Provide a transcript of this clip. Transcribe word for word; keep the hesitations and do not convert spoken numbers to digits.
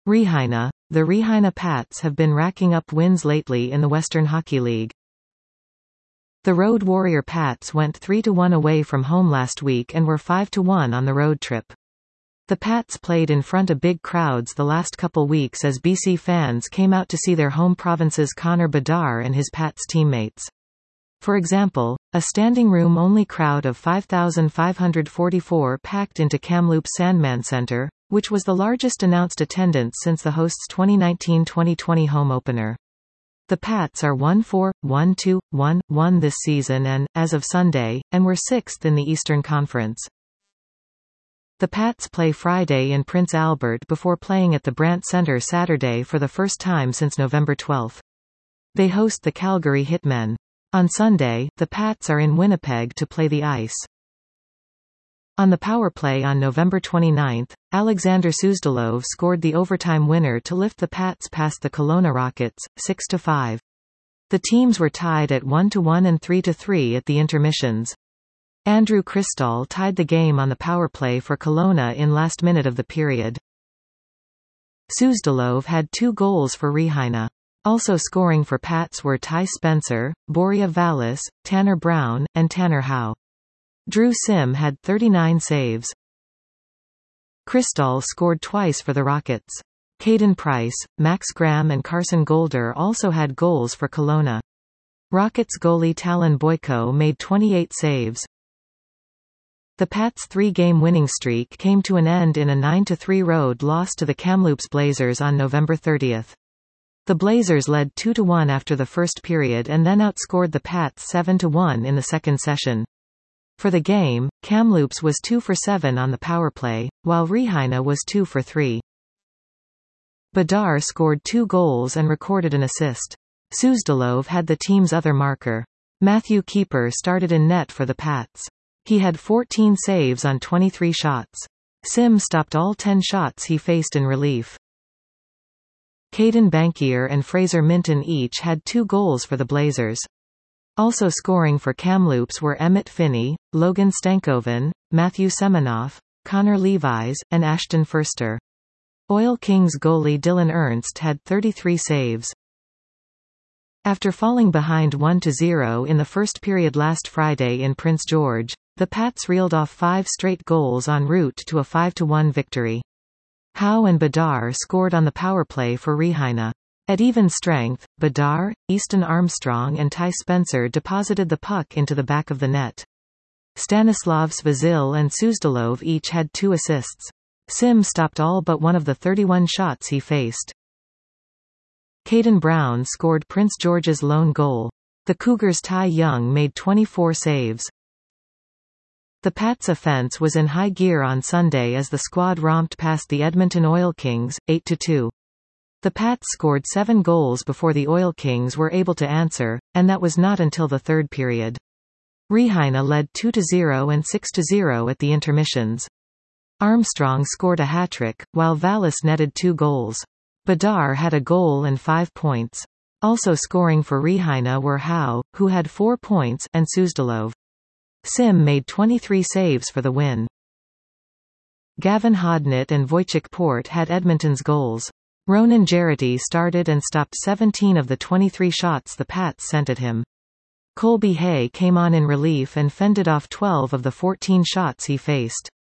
Riihina. The Riihina Pats have been racking up wins lately in the Western Hockey League. The Road Warrior Pats went three to one away from home last week and were five to one on the road trip. The Pats played in front of big crowds the last couple weeks as B C fans came out to see their home province's Connor Bedard and his Pats teammates. For example, a standing room-only crowd of five thousand five hundred forty-four packed into Kamloops Sandman Centre, which was the largest announced attendance since the host's twenty nineteen twenty twenty home opener. The Pats are one four, one two, one one this season and, as of Sunday, and were sixth in the Eastern Conference. The Pats play Friday in Prince Albert before playing at the Brandt Centre Saturday for the first time since November twelfth. They host the Calgary Hitmen. On Sunday, the Pats are in Winnipeg to play the Ice. On the power play on November twenty-ninth, Alexander Suzdalov scored the overtime winner to lift the Pats past the Kelowna Rockets, six to five. The teams were tied at one to one and three to three at the intermissions. Andrew Cristall tied the game on the power play for Kelowna in last minute of the period. Suzdalov had two goals for Riihina. Also scoring for Pats were Ty Spencer, Boria Vallis, Tanner Brown, and Tanner Howe. Drew Sim had thirty-nine saves. Cristall scored twice for the Rockets. Caden Price, Max Graham and Carson Golder also had goals for Kelowna. Rockets goalie Talon Boyko made twenty-eight saves. The Pats' three-game winning streak came to an end in a nine to three road loss to the Kamloops Blazers on November thirtieth. The Blazers led two to one after the first period and then outscored the Pats seven to one in the second session. For the game, Kamloops was two for seven on the power play, while Riihina was two for three. Bedard scored two goals and recorded an assist. Suzdalov had the team's other marker. Matthew Keeper started in net for the Pats. He had fourteen saves on twenty-three shots. Sim stopped all ten shots he faced in relief. Caden Bankier and Fraser Minton each had two goals for the Blazers. Also scoring for Kamloops were Emmett Finney, Logan Stankoven, Matthew Semenoff, Connor Levis, and Ashton Furster. Oil Kings goalie Dylan Ernst had thirty-three saves. After falling behind one to zero in the first period last Friday in Prince George, the Pats reeled off five straight goals en route to a five to one victory. Howe and Bedard scored on the power play for Riihina. At even strength, Bedard, Easton Armstrong and Ty Spencer deposited the puck into the back of the net. Stanislav Svazil and Suzdalov each had two assists. Sim stopped all but one of the thirty-one shots he faced. Caden Brown scored Prince George's lone goal. The Cougars' Ty Young made twenty-four saves. The Pats' offense was in high gear on Sunday as the squad romped past the Edmonton Oil Kings, eight to two. The Pats scored seven goals before the Oil Kings were able to answer, and that was not until the third period. Riihina led two to zero and six to zero at the intermissions. Armstrong scored a hat-trick, while Vallis netted two goals. Bedard had a goal and five points. Also scoring for Riihina were Howe, who had four points, and Suzdalov. Sim made twenty-three saves for the win. Gavin Hodnett and Wojciech Port had Edmonton's goals. Ronan Jarrety started and stopped seventeen of the twenty-three shots the Pats sent at him. Colby Hay came on in relief and fended off twelve of the fourteen shots he faced.